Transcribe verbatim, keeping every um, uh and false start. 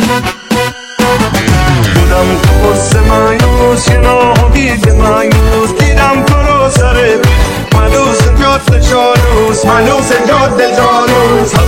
بودم تو قصه مایوس یه ناهید مایوس دیدم تو رو سر ملوس جاده جالوس ملوس جاده جالوس